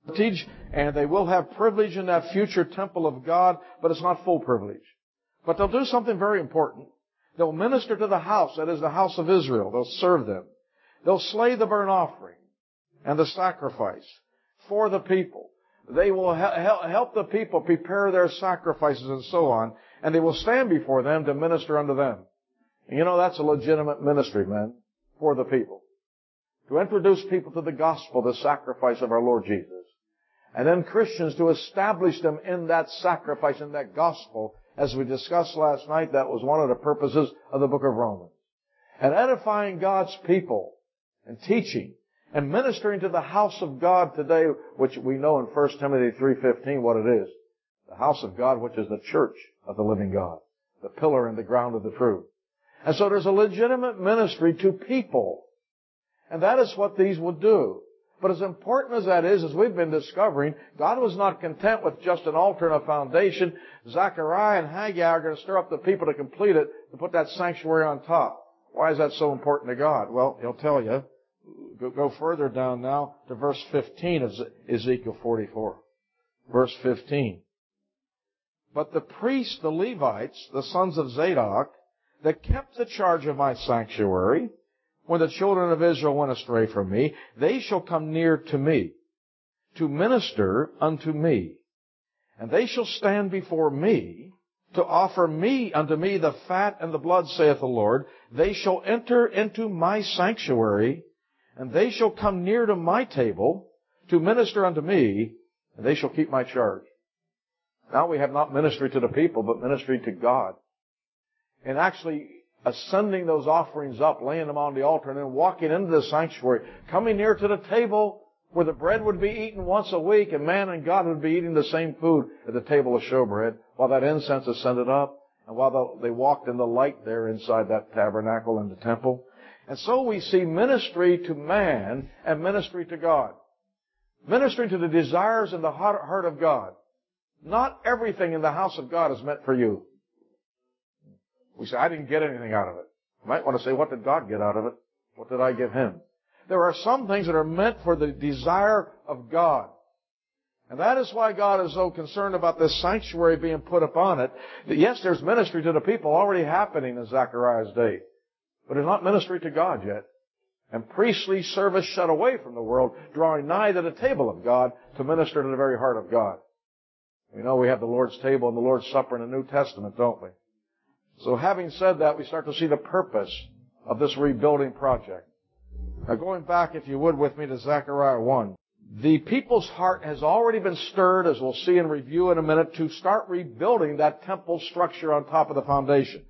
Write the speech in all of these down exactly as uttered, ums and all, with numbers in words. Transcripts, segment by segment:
and they will have privilege in that future temple of God, but it's not full privilege. But they'll do something very important. They'll minister to the house, that is the house of Israel. They'll serve them. They'll slay the burnt offering and the sacrifice for the people. They will help the people prepare their sacrifices and so on, and they will stand before them to minister unto them. And you know, that's a legitimate ministry, man, for the people. To introduce people to the gospel, the sacrifice of our Lord Jesus. And then Christians to establish them in that sacrifice, in that gospel. As we discussed last night, that was one of the purposes of the book of Romans. And edifying God's people and teaching and ministering to the house of God today, which we know in First Timothy three fifteen what it is. The house of God, which is the church of the living God. The pillar and the ground of the truth. And so there's a legitimate ministry to people. And that is what these will do. But as important as that is, as we've been discovering, God was not content with just an altar and a foundation. Zechariah and Haggai are going to stir up the people to complete it, to put that sanctuary on top. Why is that so important to God? Well, He'll tell you. Go further down now to verse fifteen of Ezekiel forty-four. Verse fifteen. But the priests, the Levites, the sons of Zadok, that kept the charge of my sanctuary, when the children of Israel went astray from me, they shall come near to me, to minister unto me. And they shall stand before me, to offer me unto me the fat and the blood, saith the Lord. They shall enter into my sanctuary, and they shall come near to my table, to minister unto me, and they shall keep my charge. Now we have not ministry to the people, but ministry to God. And actually ascending those offerings up, laying them on the altar, and then walking into the sanctuary, coming near to the table where the bread would be eaten once a week, and man and God would be eating the same food at the table of showbread, while that incense ascended up, and while they walked in the light there inside that tabernacle and the temple. And so we see ministry to man and ministry to God. Ministry to the desires and the heart of God. Not everything in the house of God is meant for you. We say, I didn't get anything out of it. You might want to say, what did God get out of it? What did I give Him? There are some things that are meant for the desire of God. And that is why God is so concerned about this sanctuary being put upon it. That yes, there's ministry to the people already happening in Zechariah's day. But it's not ministry to God yet. And priestly service shut away from the world, drawing nigh to the table of God to minister to the very heart of God. We know we have the Lord's table and the Lord's Supper in the New Testament, don't we? So having said that, we start to see the purpose of this rebuilding project. Now going back, if you would, with me to Zechariah one. The people's heart has already been stirred, as we'll see in review in a minute, to start rebuilding that temple structure on top of the foundation.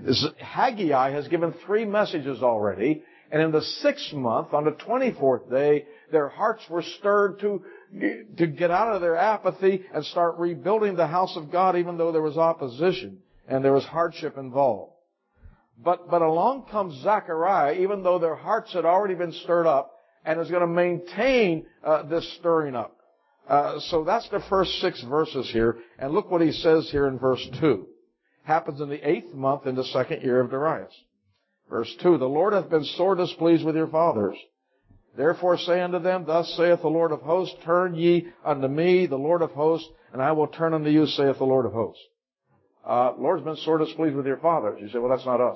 Haggai has given three messages already, and in the sixth month, on the twenty-fourth day, their hearts were stirred to, to get out of their apathy and start rebuilding the house of God, even though there was opposition and there was hardship involved. But, but along comes Zechariah, even though their hearts had already been stirred up, and is going to maintain uh, this stirring up. Uh, so that's the first six verses here, and look what he says here in verse two. Happens in the eighth month in the second year of Darius. Verse two, the Lord hath been sore displeased with your fathers. Therefore say unto them, thus saith the Lord of hosts, turn ye unto me, the Lord of hosts, and I will turn unto you, saith the Lord of hosts. Uh, Lord's been sore displeased with your fathers. You say, well, that's not us.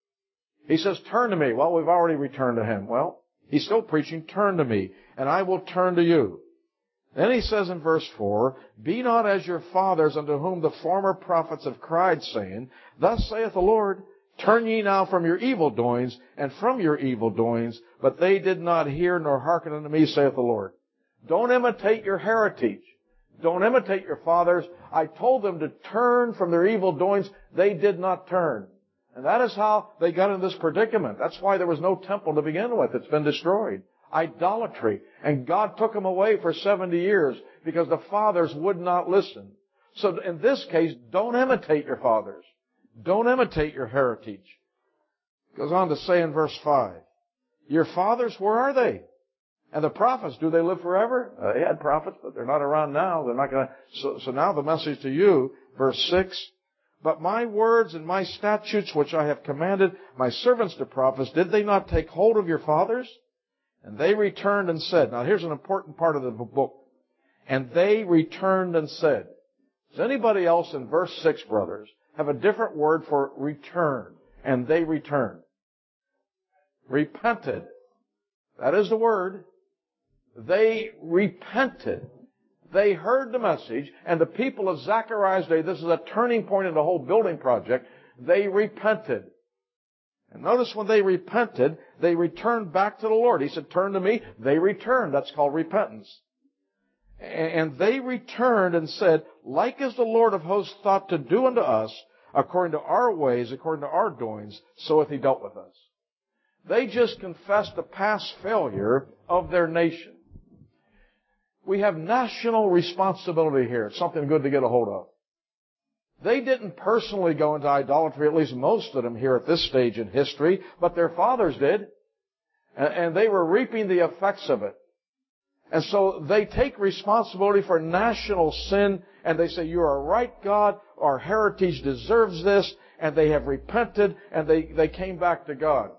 He says, turn to me. Well, we've already returned to Him. Well, He's still preaching, turn to me, and I will turn to you. Then he says in verse four, be not as your fathers, unto whom the former prophets have cried, saying, thus saith the Lord, turn ye now from your evil doings, and from your evil doings, but they did not hear nor hearken unto me, saith the Lord. Don't imitate your heritage. Don't imitate your fathers. I told them to turn from their evil doings. They did not turn. And that is how they got in this predicament. That's why there was no temple to begin with. It's been destroyed. Idolatry. And God took them away for seventy years because the fathers would not listen. So in this case, don't imitate your fathers. Don't imitate your heritage. Goes on to say in verse five, your fathers, where are they? And the prophets, do they live forever? Uh, they had prophets, but they're not around now. They're not going to. So, so now the message to you, verse six. But my words and my statutes which I have commanded my servants the prophets, did they not take hold of your fathers? And they returned and said, now here's an important part of the book. And they returned and said. Does anybody else in verse six, brothers, have a different word for return? And they returned. Repented. That is the word. They repented. They heard the message, and the people of Zechariah's day, this is a turning point in the whole building project, they repented. And notice when they repented, they returned back to the Lord. He said, turn to me. They returned. That's called repentance. And they returned and said, like as the Lord of hosts thought to do unto us, according to our ways, according to our doings, so hath he dealt with us. They just confessed the past failure of their nation. We have national responsibility here. It's something good to get a hold of. They didn't personally go into idolatry, at least most of them here at this stage in history, but their fathers did. And they were reaping the effects of it. And so they take responsibility for national sin, and they say, you are right, God, our heritage deserves this, and they have repented, and they, they came back to God.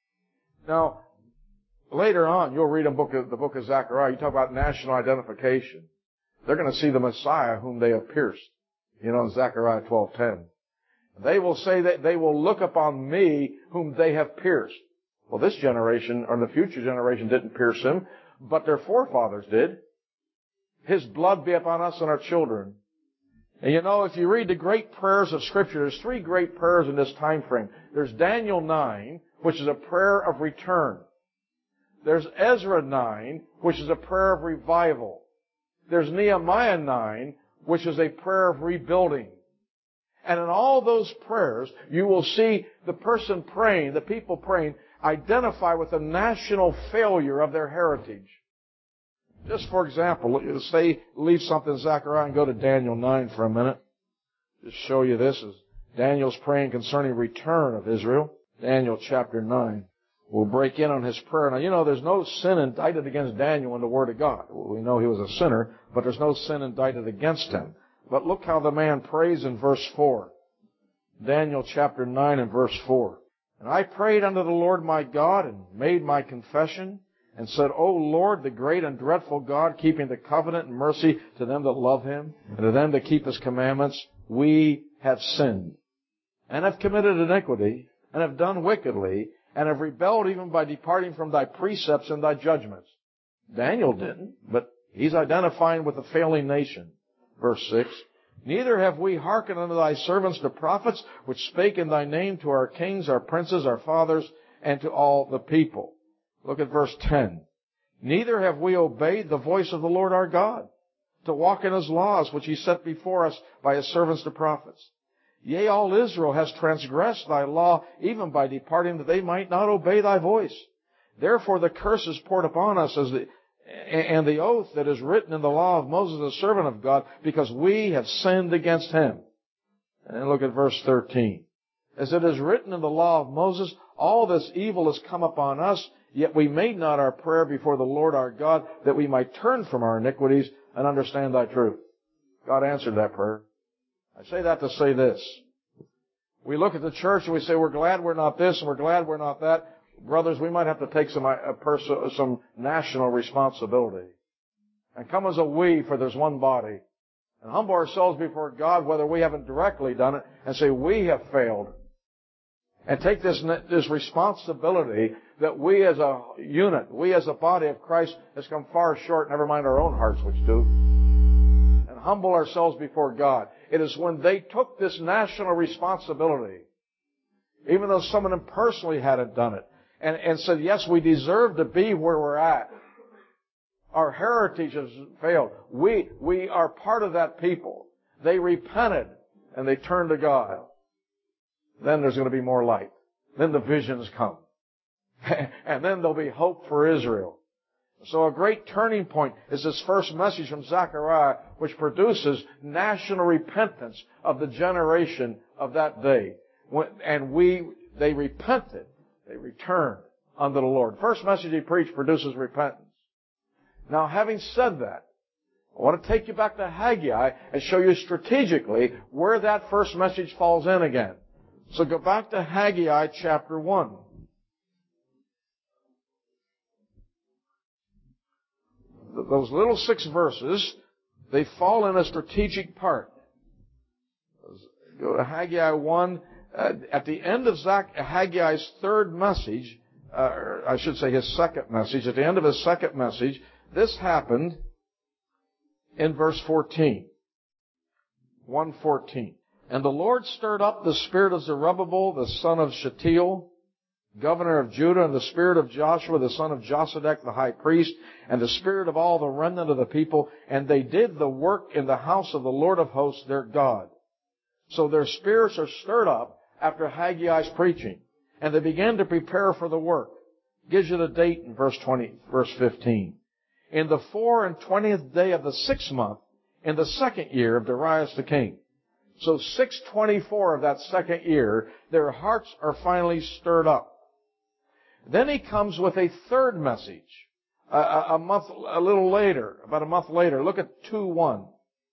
Now, later on, you'll read in book of, the book of Zechariah, you talk about national identification. They're going to see the Messiah whom they have pierced. You know, in Zechariah twelve ten. They will say that they will look upon me whom they have pierced. Well, this generation, or the future generation, didn't pierce him, but their forefathers did. His blood be upon us and our children. And you know, if you read the great prayers of Scripture, there's three great prayers in this time frame. There's Daniel nine, which is a prayer of return. There's Ezra nine, which is a prayer of revival. There's Nehemiah nine, which is a prayer of rebuilding. And in all those prayers, you will see the person praying, the people praying, identify with the national failure of their heritage. Just for example, say, leave something in Zechariah and go to Daniel nine for a minute. Just show you this as Daniel's praying concerning return of Israel. Daniel chapter nine. We'll break in on his prayer. Now, you know, there's no sin indicted against Daniel in the Word of God. We know he was a sinner, but there's no sin indicted against him. But look how the man prays in verse four. Daniel chapter nine and verse four. And I prayed unto the Lord my God and made my confession and said, O Lord, the great and dreadful God, keeping the covenant and mercy to them that love him and to them that keep his commandments, we have sinned and have committed iniquity and have done wickedly and have rebelled even by departing from thy precepts and thy judgments. Daniel didn't, but he's identifying with the failing nation. Verse six. Neither have we hearkened unto thy servants the prophets, which spake in thy name to our kings, our princes, our fathers, and to all the people. Look at verse ten. Neither have we obeyed the voice of the Lord our God, to walk in his laws, which he set before us by his servants the prophets. Yea, all Israel has transgressed thy law, even by departing, that they might not obey thy voice. Therefore the curse is poured upon us, as the and the oath that is written in the law of Moses, the servant of God, because we have sinned against him. And then look at verse thirteen. As it is written in the law of Moses, all this evil has come upon us, yet we made not our prayer before the Lord our God, that we might turn from our iniquities and understand thy truth. God answered that prayer. I say that to say this. We look at the church and we say, we're glad we're not this and we're glad we're not that. Brothers, we might have to take some, a pers- some national responsibility. And come as a we, for there's one body. And humble ourselves before God, whether we haven't directly done it, and say, we have failed. And take this, this responsibility that we as a unit, we as a body of Christ, has come far short, never mind our own hearts, which do. And humble ourselves before God. It is when they took this national responsibility, even though some of them personally hadn't done it, and, and said, yes, we deserve to be where we're at. Our heritage has failed. We, we are part of that people. They repented and they turned to God. Then there's going to be more light. Then the visions come. And then there'll be hope for Israel. So a great turning point is this first message from Zechariah, which produces national repentance of the generation of that day. And we, they repented. They returned unto the Lord. First message he preached produces repentance. Now, having said that, I want to take you back to Haggai and show you strategically where that first message falls in again. So go back to Haggai chapter one. Those little six verses They fall in a strategic part. Go to Haggai one. Uh, at the end of Zach, Haggai's third message, uh, or I should say his second message, at the end of his second message, this happened in verse fourteen. one fourteen. And the Lord stirred up the spirit of Zerubbabel, the son of Shealtiel, governor of Judah, and the spirit of Joshua, the son of Josedek, the high priest, and the spirit of all the remnant of the people, and they did the work in the house of the Lord of hosts, their God. So their spirits are stirred up after Haggai's preaching, and they began to prepare for the work. Gives you the date in verse twenty, verse fifteen. In the four and twentieth day of the sixth month, in the second year of Darius the king. So six twenty-four of that second year, their hearts are finally stirred up. Then he comes with a third message, a, a, a month, a little later, about a month later. Look at two one.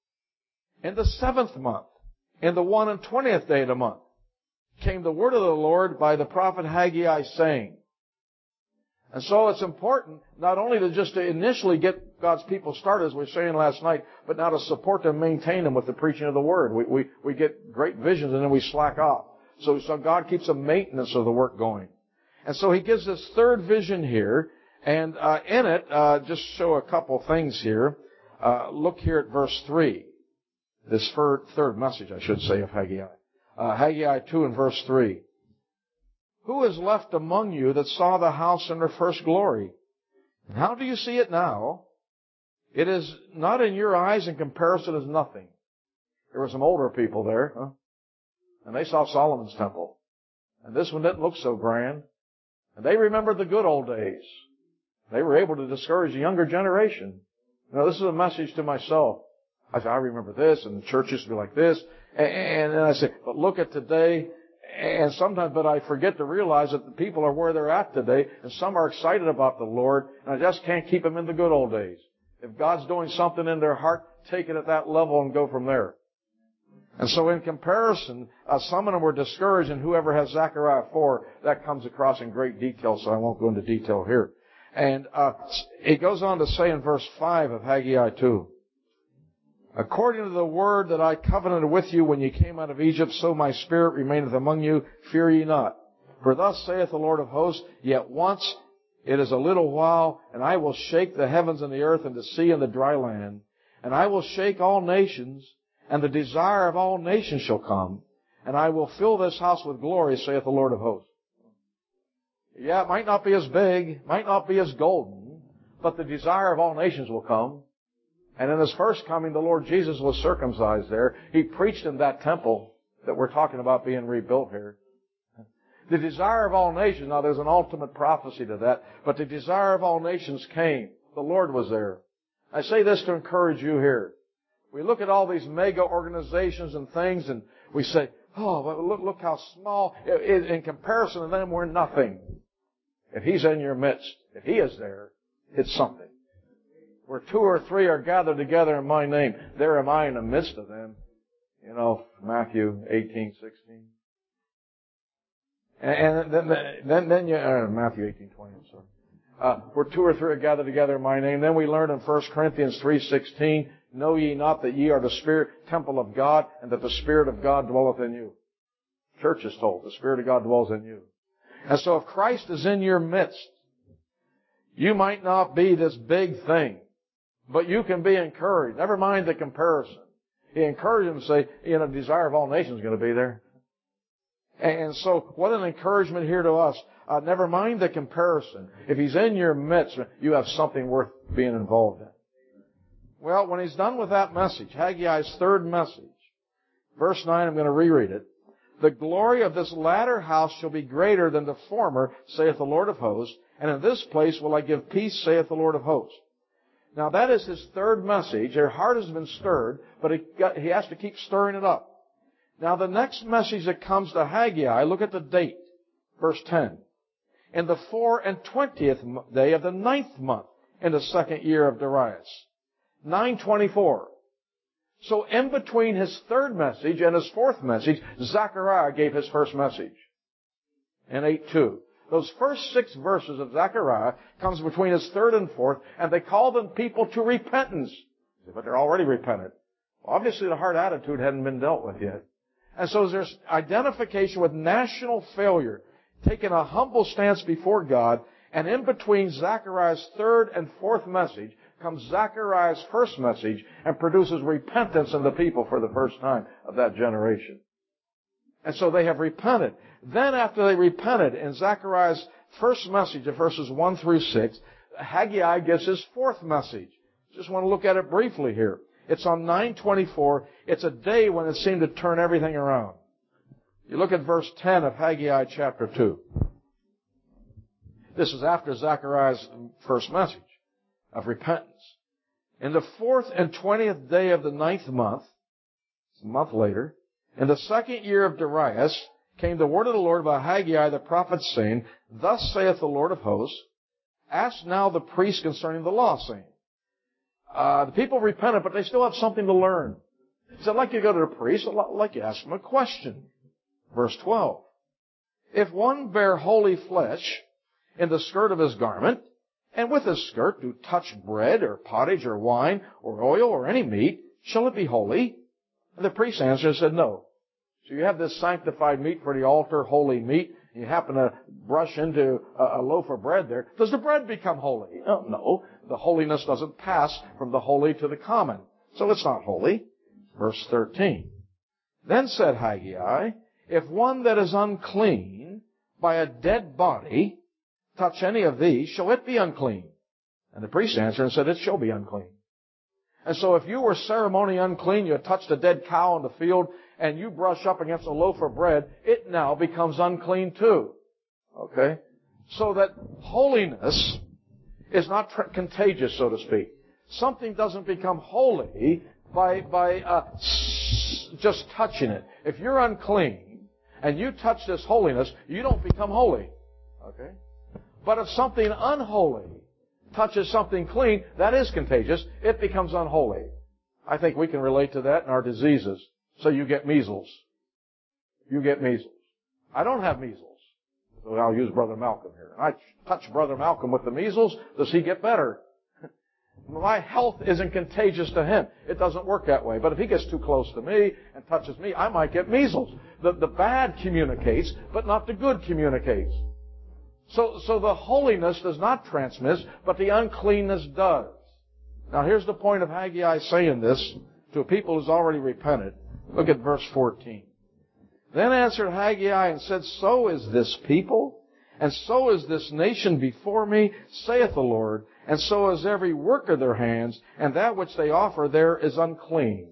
In the seventh month, in the one and twentieth day of the month, came the word of the Lord by the prophet Haggai, saying. And so it's important not only to just to initially get God's people started, as we were saying last night, but now to support them, maintain them with the preaching of the Word. We, we, we get great visions and then we slack off. So, so God keeps a maintenance of the work going. And so He gives this third vision here, and uh, in it, uh, just show a couple things here. Uh, look here at verse three. This third, third message, I should say, of Haggai. Uh, Haggai two and verse three. Who is left among you that saw the house in her first glory? And how do you see it now? It is not in your eyes in comparison as nothing. There were some older people there, huh? And they saw Solomon's temple. And this one didn't look so grand. And they remembered the good old days. They were able to discourage the younger generation. You know, this is a message to myself. I said, I remember this, and the church used to be like this. And then I say, but look at today. And sometimes, but I forget to realize that the people are where they're at today, and some are excited about the Lord, and I just can't keep them in the good old days. If God's doing something in their heart, take it at that level and go from there. And so in comparison, uh, some of them were discouraged, and whoever has Zechariah four, that comes across in great detail, so I won't go into detail here. And uh, it goes on to say in verse five of Haggai two, according to the word that I covenanted with you when you came out of Egypt, so my spirit remaineth among you. Fear ye not. For thus saith the Lord of hosts, yet once it is a little while, and I will shake the heavens and the earth and the sea and the dry land. And I will shake all nations, and the desire of all nations shall come. And I will fill this house with glory, saith the Lord of hosts. Yeah, it might not be as big, might not be as golden, but the desire of all nations will come. And in His first coming, the Lord Jesus was circumcised there. He preached in that temple that we're talking about being rebuilt here. The desire of all nations, now there's an ultimate prophecy to that, but the desire of all nations came. The Lord was there. I say this to encourage you here. We look at all these mega organizations and things, and we say, oh, look, look how small. In comparison to them, we're nothing. If He's in your midst, if He is there, it's something. Where two or three are gathered together in my name, there am I in the midst of them. You know, Matthew eighteen sixteen. And then, then, then you, uh, Matthew eighteen twenty, I'm sorry. Uh, where two or three are gathered together in my name. Then we learn in First Corinthians three sixteen, know ye not that ye are the Spirit, temple of God, and that the Spirit of God dwelleth in you. Church is told, the Spirit of God dwells in you. And so if Christ is in your midst, you might not be this big thing, but you can be encouraged. Never mind the comparison. He encouraged them to say, you know, the desire of all nations is going to be there. And so, what an encouragement here to us. Uh, never mind the comparison. If He's in your midst, you have something worth being involved in. Well, when He's done with that message, Haggai's third message, verse nine, I'm going to reread it. The glory of this latter house shall be greater than the former, saith the Lord of hosts, and in this place will I give peace, saith the Lord of hosts. Now that is His third message. Their heart has been stirred, but he, got, he has to keep stirring it up. Now the next message that comes to Haggai, look at the date, verse ten. In the four and twentieth day of the ninth month, in the second year of Darius. nine twenty-four. So in between His third message and His fourth message, Zechariah gave his first message. In eight two. Those first six verses of Zechariah comes between His third and fourth, and they call them people to repentance. But they're already repentant. Well, obviously the heart attitude hadn't been dealt with yet. And so there's identification with national failure, taking a humble stance before God, and in between Zechariah's third and fourth message comes Zechariah's first message and produces repentance in the people for the first time of that generation. And so they have repented. Then after they repented in Zechariah's first message of verses one through six, Haggai gives his fourth message. Just want to look at it briefly here. It's on nine twenty-four. It's a day when it seemed to turn everything around. You look at verse ten of Haggai chapter two. This is after Zechariah's first message of repentance. In the fourth and twentieth day of the ninth month, it's a month later, in the second year of Darius, came the word of the Lord by Haggai the prophet, saying, Thus saith the Lord of hosts, Ask now the priests concerning the law, saying, uh, the people repented, but they still have something to learn. He said, like you go to the priest, like you ask him a question. Verse twelve. If one bear holy flesh in the skirt of his garment, and with his skirt do touch bread, or pottage, or wine, or oil, or any meat, shall it be holy? And the priest answered and said, No. So you have this sanctified meat for the altar, holy meat, and you happen to brush into a, a loaf of bread there. Does the bread become holy? Oh, no. The holiness doesn't pass from the holy to the common. So it's not holy. Verse thirteen. Then said Haggai, If one that is unclean by a dead body touch any of these, shall it be unclean? And the priest answered and said, It shall be unclean. And so if you were ceremonially unclean, you had touched a dead cow in the field, and you brush up against a loaf of bread, it now becomes unclean too. Okay? So that holiness is not tr- contagious, so to speak. Something doesn't become holy by, by uh, s- just touching it. If you're unclean and you touch this holiness, you don't become holy. Okay? But if something unholy touches something clean, that is contagious, it becomes unholy. I think we can relate to that in our diseases. So you get measles. You get measles. I don't have measles. So I'll use Brother Malcolm here. I touch Brother Malcolm with the measles. Does he get better? My health isn't contagious to him. It doesn't work that way. But if he gets too close to me and touches me, I might get measles. The, the bad communicates, but not the good communicates. So, so the holiness does not transmit, but the uncleanness does. Now here's the point of Haggai saying this to a people who's already repented. Look at verse fourteen. Then answered Haggai and said, So is this people, and so is this nation before me, saith the Lord, and so is every work of their hands, and that which they offer there is unclean.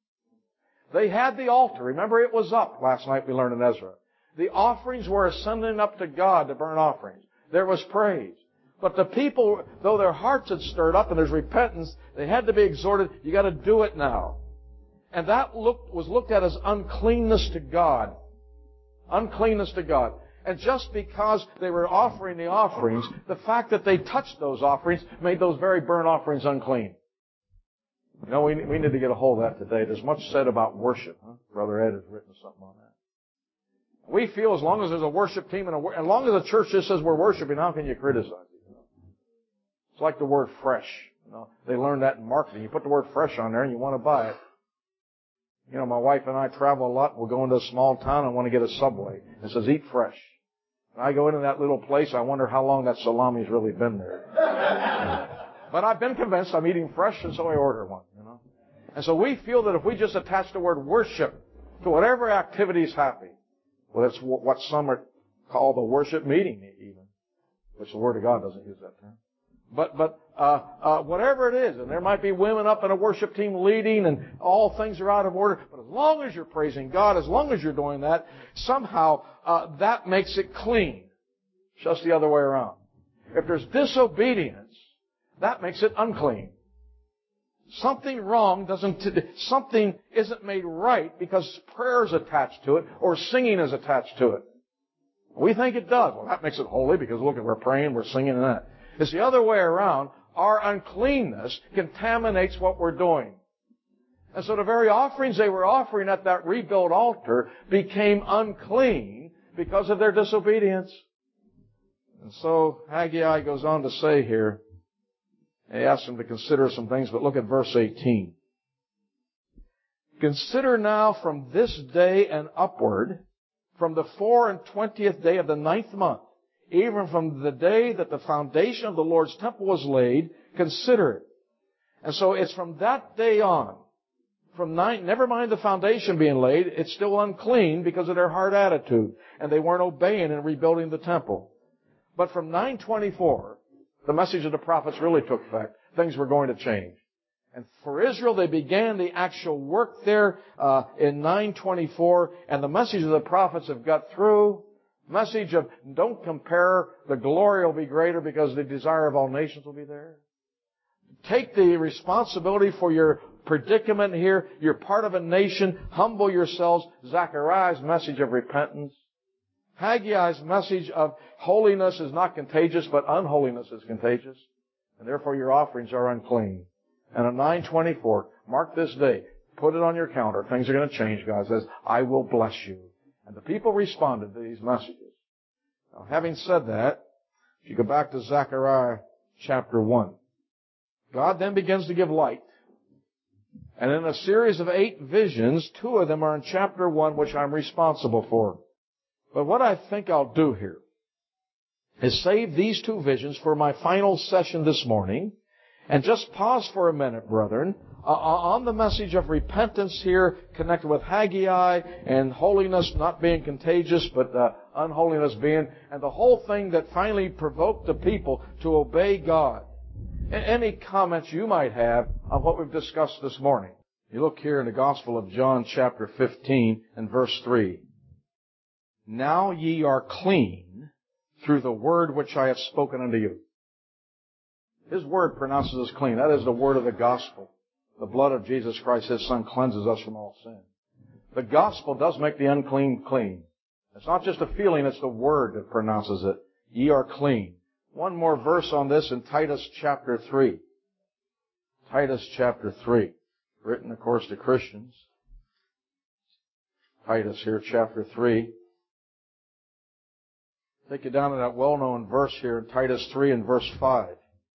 They had the altar. Remember, it was up last night we learned in Ezra. The offerings were ascending up to God, the burnt offerings. There was praise. But the people, though their hearts had stirred up and there's repentance, they had to be exhorted, you got to do it now. And that looked, was looked at as uncleanness to God. Uncleanness to God. And just because they were offering the offerings, the fact that they touched those offerings made those very burnt offerings unclean. You know, we, we need to get a hold of that today. There's much said about worship. Huh? Brother Ed has written something on that. We feel as long as there's a worship team and a, as long as the church just says we're worshiping, how can you criticize it? You know? It's like the word fresh. You know, they learned that in marketing. You put the word fresh on there and you want to buy it. You know, my wife and I travel a lot. We'll go into a small town and want to get a Subway. It says, eat fresh. And I go into that little place, I wonder how long that salami's really been there. But I've been convinced I'm eating fresh, and so I order one, you know. And so we feel that if we just attach the word worship to whatever activity is happening, well, that's what some are called the worship meeting even, which the Word of God doesn't use that term. But, but, uh, uh, whatever it is, and there might be women up in a worship team leading and all things are out of order, but as long as you're praising God, as long as you're doing that, somehow, uh, that makes it clean. Just the other way around. If there's disobedience, that makes it unclean. Something wrong doesn't, something isn't made right because prayer is attached to it or singing is attached to it. We think it does. Well, that makes it holy because look, we're praying, we're singing and that. It's the other way around. Our uncleanness contaminates what we're doing. And so the very offerings they were offering at that rebuilt altar became unclean because of their disobedience. And so Haggai goes on to say here And he asks them to consider some things, but look at verse eighteen. Consider now from this day and upward, from the four and twentieth day of the ninth month, even from the day that the foundation of the Lord's temple was laid, consider it. And so it's from that day on, from nine, never mind the foundation being laid, it's still unclean because of their hard attitude, and they weren't obeying and rebuilding the temple. But from nine twenty-four, the message of the prophets really took effect. Things were going to change. And for Israel, they began the actual work there uh, in nine twenty-four, and the message of the prophets have got through. Message of don't compare, the glory will be greater because the desire of all nations will be there. Take the responsibility for your predicament here. You're part of a nation. Humble yourselves. Zechariah's message of repentance. Haggai's message of holiness is not contagious, but unholiness is contagious. And therefore your offerings are unclean. And on nine twenty-four, mark this day. Put it on your calendar. Things are going to change. God says, I will bless you. And the people responded to these messages. Now, having said that, if you go back to Zechariah chapter one, God then begins to give light. And in a series of eight visions, two of them are in chapter one, which I'm responsible for. But what I think I'll do here is save these two visions for my final session this morning, and just pause for a minute, brethren, uh, on the message of repentance here connected with Haggai and holiness not being contagious, but uh, unholiness being, and the whole thing that finally provoked the people to obey God. Any comments you might have on what we've discussed this morning? You look here in the Gospel of John chapter fifteen and verse three. Now ye are clean through the word which I have spoken unto you. His word pronounces us clean. That is the word of the gospel. The blood of Jesus Christ, His Son, cleanses us from all sin. The gospel does make the unclean clean. It's not just a feeling, it's the word that pronounces it. Ye are clean. One more verse on this in Titus chapter three. Titus chapter three. Written, of course, to Christians. Titus here, chapter three. Take you down to that well-known verse here in Titus three and verse five.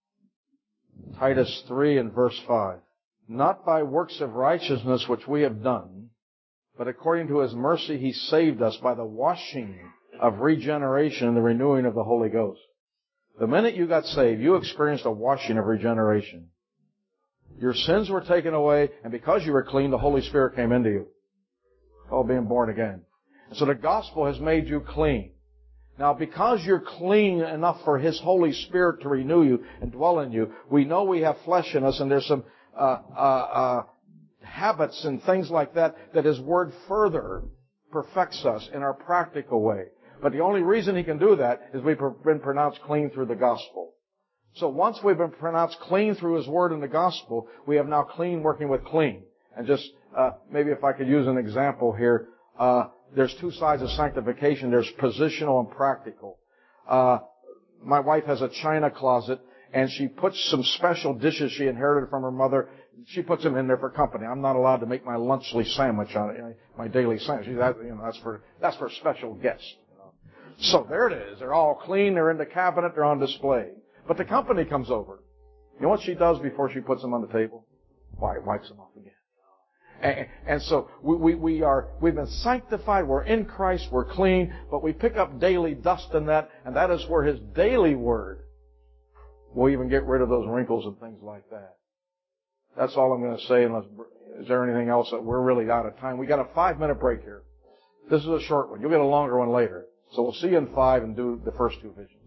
Titus three and verse five. Not by works of righteousness which we have done, but according to His mercy He saved us by the washing of regeneration and the renewing of the Holy Ghost. The minute you got saved, you experienced a washing of regeneration. Your sins were taken away, and because you were clean, the Holy Spirit came into you. All being born again. And so the gospel has made you clean. Now, because you're clean enough for His Holy Spirit to renew you and dwell in you, we know we have flesh in us, and there's some uh, uh, uh, habits and things like that that His Word further perfects us in our practical way. But the only reason He can do that is we've been pronounced clean through the gospel. So once we've been pronounced clean through His Word and the gospel, we have now clean working with clean. And just uh, maybe if I could use an example here, uh, there's two sides of sanctification. There's positional and practical. Uh, my wife has a china closet, and she puts some special dishes she inherited from her mother. She puts them in there for company. I'm not allowed to make my lunchly sandwich on it, you know, my daily sandwich. That, you know, that's for that's for special guests. You know. So there it is. They're all clean. They're in the cabinet. They're on display. But the company comes over. You know what she does before she puts them on the table? Why, wipes them off again. And, and so we, we, we are, we've been sanctified, we're in Christ, we're clean, but we pick up daily dust in that, and that is where His daily Word will even get rid of those wrinkles and things like that. That's all I'm going to say, unless, is there anything else that we're really out of time? We got a five minute break here. This is a short one. You'll get a longer one later. So we'll see you in five and do the first two visions.